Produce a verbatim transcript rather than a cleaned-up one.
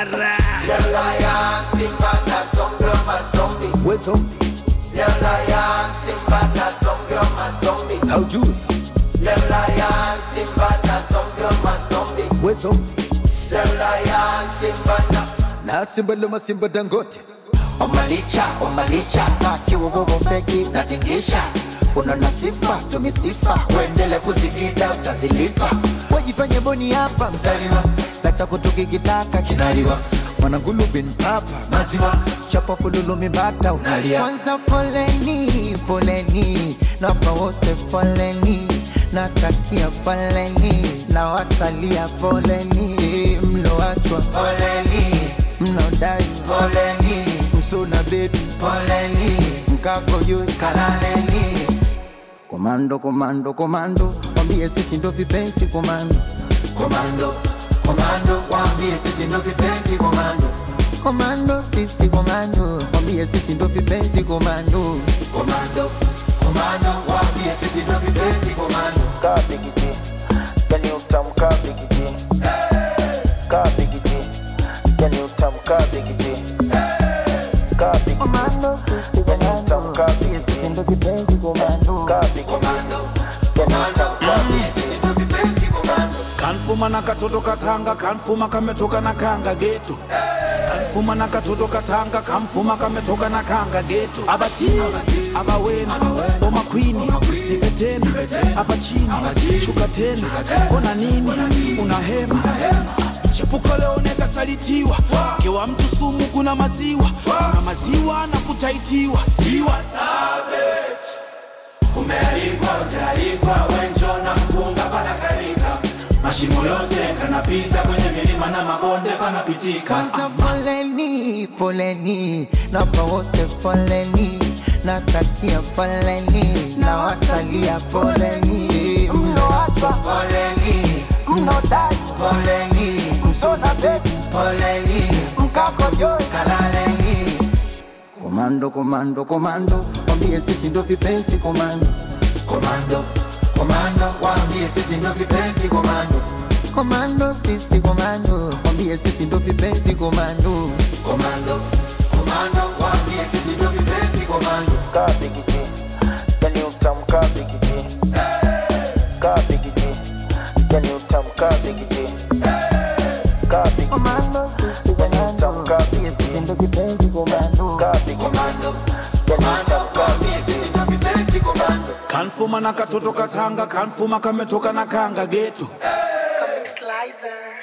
Mara. The lion, Simba na zombie, my zombie. We zombie. The lion, Simba na zombie, my zombie. How do it? The lion, Simba na zombie, my zombie. We zombie. The lion, Simba na. Na Simba luma Simba Dangote. Omalicha, omalicha, kaki wogogo feki natingisha. Unaona sifa, tumisifa, uendele kuzigida utazilipa. Wajifanye boni hapa Mzaliwa, lacha kutukikitaka kinaliwa. Mwanangulu bin papa maziwa, chapa fululu mibata unalia. Kwanza poleni, poleni, napa wote poleni, natakia poleni, na wasalia poleni, mloachwa poleni, mnodai poleni, msuna baby poleni, mkako yu kalaleni. Komando, komando, komando, wambie sisi ndo vipenzi komando. Komando, komando, wambie sisi ndo vipenzi komando. Komando, sisi komando, wambie sisi ndo vipenzi komando. Komando, komando, wambie sisi ndo vipenzi komando. Kabigiji, yani utamka bigiji. Kabigiji, yani utamka bigiji. Kabigiji, Komando, sisi yani utamka sisi ndo vipenzi komando. Kabigiji, Komando, komando, wambie sisi ndo vipenzi komando. Kanfuma na katoto katanga, kanfuma kametoka na kanga geto. Kanfuma na katoto katanga, kanfuma kametoka na kanga geto. Abati, abawena, oma kwini, nipeteni, hapa chini, shuka tena, ona nini, unahema. Chepuko leo neka salitiwa, kewa mtu sumu kuna maziwa, kuna maziwa na kutaitiwa. Tiwa savage, umealikwa, umealikwa, wenjo na mpunga panakalika. Mashimo yote kanapita kwenye milima na mabonde panapitika. Kwanza poleni, poleni, napa wote poleni, natakia poleni, na wasalia poleni, mloachwa poleni, mnodai poleni, msuna baby poleni, mkako yu kalaleni. Komando, komando, komando, wambie sisi ndo vipenzi komando. Komando, komando, wambie sisi ndo vipenzi komando. Komando, sisi komando, wambie sisi ndo vipenzi komando. Komando, komando, wambie sisi ndo vipenzi komando. kabigiji, yani utamka bigiji. Kabigiji, yani utamka bigiji. Kabigiji, Komando, sisi yani utamka sisi ndo vipenzi komando. Kabigiji, Komando, yani komando, utamka wambie sisi ndo vipenzi komando. Kanfuma na katoto katanga, kanfuma kametoka na kanga geto. Comic Slicer.